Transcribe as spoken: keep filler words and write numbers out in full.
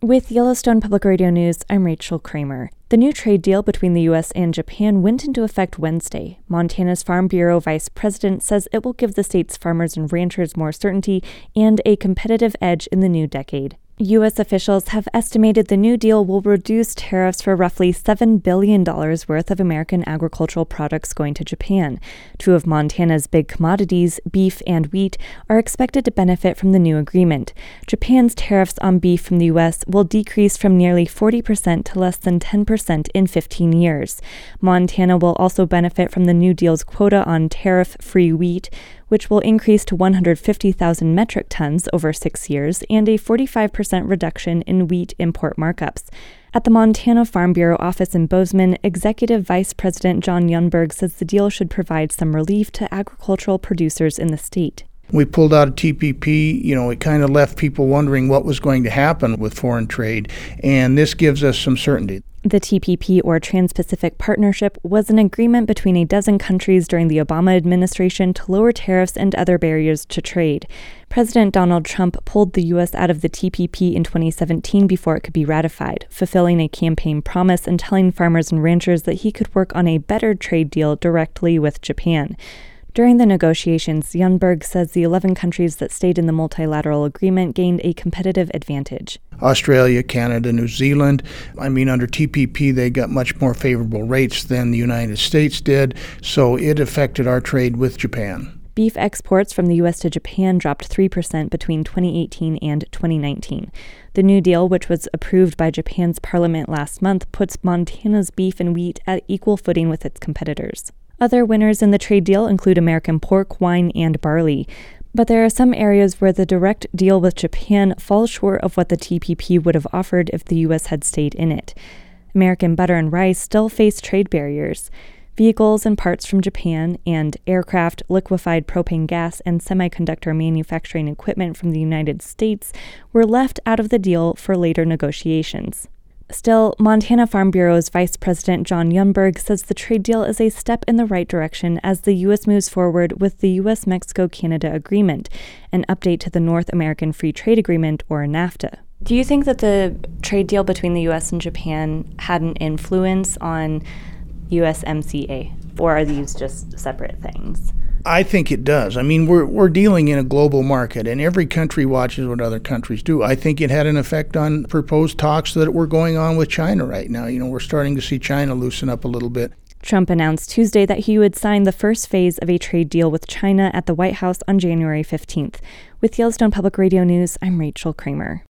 With Yellowstone Public Radio News, I'm Rachel Kramer. The new trade deal between the U S and Japan went into effect Wednesday. Montana's Farm Bureau vice president says it will give the state's farmers and ranchers more certainty and a competitive edge in the new decade. U S officials have estimated the new deal will reduce tariffs for roughly seven billion dollars worth of American agricultural products going to Japan. Two of Montana's big commodities, beef and wheat, are expected to benefit from the new agreement. Japan's tariffs on beef from the U S will decrease from nearly forty percent to less than ten percent in fifteen years. Montana will also benefit from the new deal's quota on tariff-free wheat, which will increase to one hundred fifty thousand metric tons over six years, and a forty-five percent reduction in wheat import markups. At the Montana Farm Bureau office in Bozeman, Executive Vice President John Youngberg says the deal should provide some relief to agricultural producers in the state. We pulled out of T P P, you know, it kind of left people wondering what was going to happen with foreign trade, and this gives us some certainty. The T P P, or Trans-Pacific Partnership, was an agreement between a dozen countries during the Obama administration to lower tariffs and other barriers to trade. President Donald Trump pulled the U S out of the T P P in twenty seventeen before it could be ratified, fulfilling a campaign promise and telling farmers and ranchers that he could work on a better trade deal directly with Japan. During the negotiations, Youngberg says the eleven countries that stayed in the multilateral agreement gained a competitive advantage. Australia, Canada, New Zealand, I mean, under T P P, they got much more favorable rates than the United States did, so it affected our trade with Japan. Beef exports from the U S to Japan dropped three percent between twenty eighteen and twenty nineteen. The new deal, which was approved by Japan's parliament last month, puts Montana's beef and wheat at equal footing with its competitors. Other winners in the trade deal include American pork, wine, and barley. But there are some areas where the direct deal with Japan falls short of what the T P P would have offered if the U S had stayed in it. American butter and rice still face trade barriers. Vehicles and parts from Japan, and aircraft, liquefied propane gas, and semiconductor manufacturing equipment from the United States were left out of the deal for later negotiations. Still, Montana Farm Bureau's Vice President John Youngberg says the trade deal is a step in the right direction as the U S moves forward with the U S Mexico Canada Agreement, an update to the North American Free Trade Agreement, or NAFTA. Do you think that the trade deal between the U S and Japan had an influence on U S M C A, or are these just separate things? I think it does. I mean, we're we're dealing in a global market, and every country watches what other countries do. I think it had an effect on proposed talks that were going on with China right now. You know, we're starting to see China loosen up a little bit. Trump announced Tuesday that he would sign the first phase of a trade deal with China at the White House on January fifteenth. With Yellowstone Public Radio News, I'm Rachel Kramer.